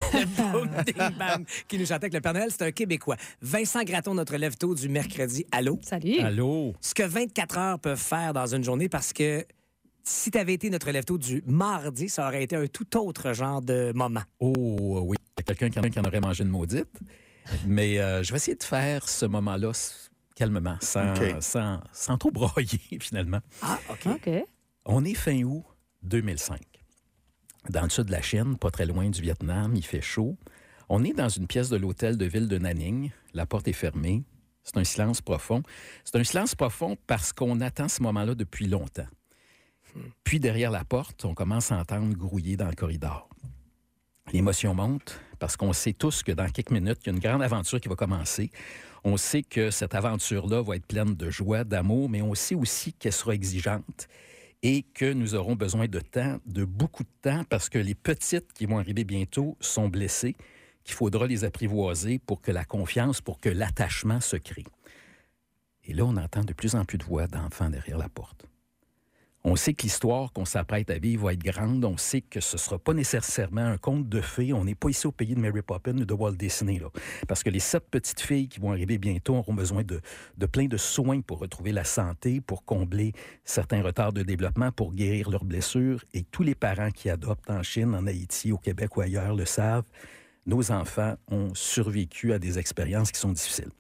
Le boom, ding, bam, qui nous chantait avec le Père Noël, c'est un Québécois. Vincent Gratton, notre lève-tôt du mercredi. Allô? Salut. Allô? Ce que 24 heures peuvent faire dans une journée, parce que si tu avais été notre lève-tôt du mardi, ça aurait été un tout autre genre de moment. Oh oui, il y a quelqu'un qui en aurait mangé une maudite. Mais je vais essayer de faire ce moment-là calmement, sans trop broyer, finalement. Ah, OK. OK. On est fin août 2005. Dans le sud de la Chine, pas très loin du Vietnam, il fait chaud. On est dans une pièce de l'hôtel de ville de Nanning. La porte est fermée. C'est un silence profond. C'est un silence profond parce qu'on attend ce moment-là depuis longtemps. Puis derrière la porte, on commence à entendre grouiller dans le corridor. L'émotion monte parce qu'on sait tous que dans quelques minutes, il y a une grande aventure qui va commencer. On sait que cette aventure-là va être pleine de joie, d'amour, mais on sait aussi qu'elle sera exigeante et que nous aurons besoin de temps, de beaucoup de temps, parce que les petites qui vont arriver bientôt sont blessées, qu'il faudra les apprivoiser pour que la confiance, pour que l'attachement se crée. Et là, on entend de plus en plus de voix d'enfants derrière la porte. On sait que l'histoire qu'on s'apprête à vivre va être grande. On sait que ce ne sera pas nécessairement un conte de fées. On n'est pas ici au pays de Mary Poppins ou de Walt Disney, là. Parce que les 7 petites filles qui vont arriver bientôt auront besoin de plein de soins pour retrouver la santé, pour combler certains retards de développement, pour guérir leurs blessures. Et tous les parents qui adoptent en Chine, en Haïti, au Québec ou ailleurs le savent. Nos enfants ont survécu à des expériences qui sont difficiles.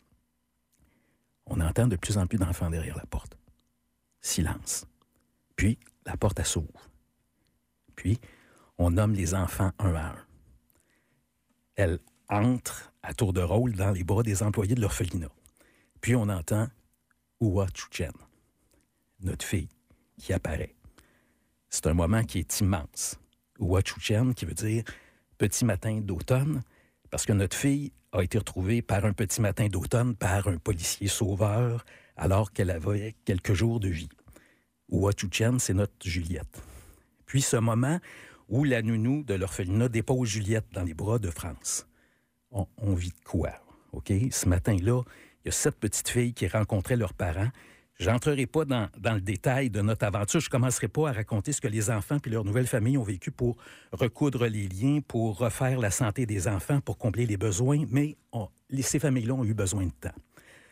On entend de plus en plus d'enfants derrière la porte. Silence. Puis, la porte, elle s'ouvre. Puis, on nomme les enfants un à un. Elle entre à tour de rôle dans les bras des employés de l'orphelinat. Puis, on entend Oua Chuchen, notre fille, qui apparaît. C'est un moment qui est immense. Oua Chuchen, qui veut dire petit matin d'automne, parce que notre fille a été retrouvée par un petit matin d'automne par un policier sauveur alors qu'elle avait quelques jours de vie. Oua Chuchen, c'est notre Juliette. Puis ce moment où la nounou de l'orphelinat dépose Juliette dans les bras de France. On vit de quoi, OK? Ce matin-là, il y a 7 petites filles qui rencontraient leurs parents. Je n'entrerai pas dans le détail de notre aventure. Je ne commencerai pas à raconter ce que les enfants puis leur nouvelle famille ont vécu pour recoudre les liens, pour refaire la santé des enfants, pour combler les besoins, mais ces familles-là ont eu besoin de temps.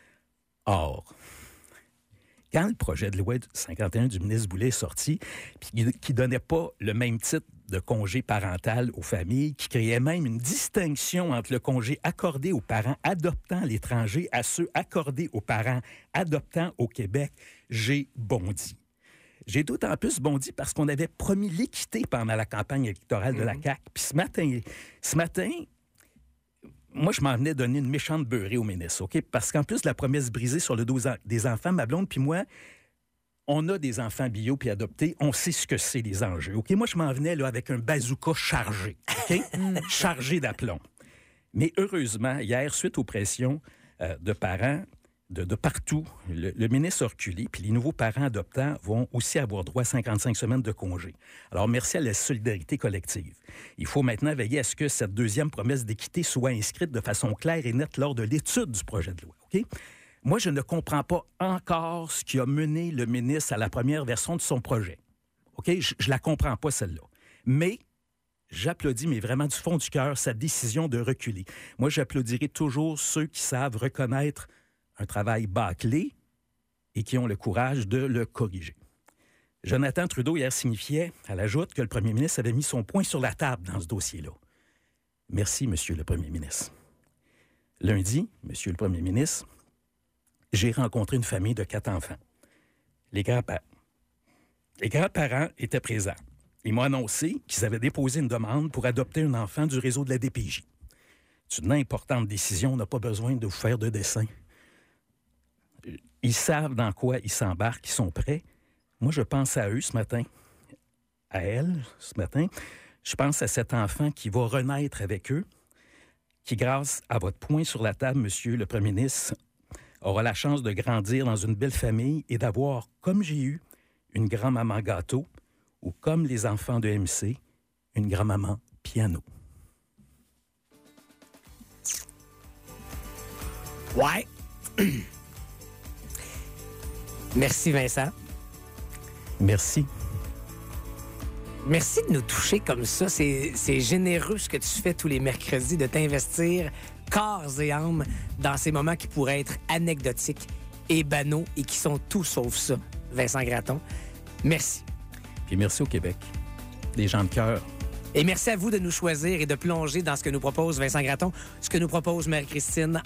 Or, quand le projet de loi 51 du ministre Boulet est sorti, puis qui ne donnait pas le même titre de congé parental aux familles, qui créait même une distinction entre le congé accordé aux parents adoptant à l'étranger à ceux accordés aux parents adoptant au Québec, j'ai bondi. J'ai d'autant plus bondi parce qu'on avait promis l'équité pendant la campagne électorale de la CAQ. Puis ce matin, moi, je m'en venais donner une méchante beurrée au ministre, OK? Parce qu'en plus de la promesse brisée sur le dos des enfants, ma blonde puis moi, on a des enfants bio puis adoptés, on sait ce que c'est les enjeux, OK? Moi, je m'en venais là avec un bazooka chargé, OK? Chargé d'aplomb. Mais heureusement, hier, suite aux pressions de parents de partout, le ministre a reculé, puis les nouveaux parents adoptants vont aussi avoir droit à 55 semaines de congé. Alors, merci à la solidarité collective. Il faut maintenant veiller à ce que cette deuxième promesse d'équité soit inscrite de façon claire et nette lors de l'étude du projet de loi, OK? Moi, je ne comprends pas encore ce qui a mené le ministre à la première version de son projet. OK? Je la comprends pas, celle-là. Mais j'applaudis, mais vraiment du fond du cœur, sa décision de reculer. Moi, j'applaudirai toujours ceux qui savent reconnaître un travail bâclé et qui ont le courage de le corriger. Jonathan Trudeau hier signifiait, à la joute, que le premier ministre avait mis son poing sur la table dans ce dossier-là. Merci, monsieur le premier ministre. Lundi, monsieur le premier ministre, j'ai rencontré une famille de 4 enfants. Les grands-parents étaient présents. Ils m'ont annoncé qu'ils avaient déposé une demande pour adopter un enfant du réseau de la DPJ. C'est une importante décision, on n'a pas besoin de vous faire de dessin. Ils savent dans quoi ils s'embarquent, ils sont prêts. Moi, je pense à eux ce matin, à elle ce matin. Je pense à cet enfant qui va renaître avec eux, qui, grâce à votre poing sur la table, monsieur le premier ministre, aura la chance de grandir dans une belle famille et d'avoir, comme j'ai eu, une grand-maman gâteau ou, comme les enfants de MC, une grand-maman piano. Ouais. Merci, Vincent. Merci. Merci de nous toucher comme ça. C'est généreux ce que tu fais tous les mercredis, de t'investir corps et âme dans ces moments qui pourraient être anecdotiques et banaux et qui sont tout sauf ça. Vincent Gratton, merci. Puis merci au Québec. Des gens de cœur. Et merci à vous de nous choisir et de plonger dans ce que nous propose Vincent Gratton, ce que nous propose Marie-Christine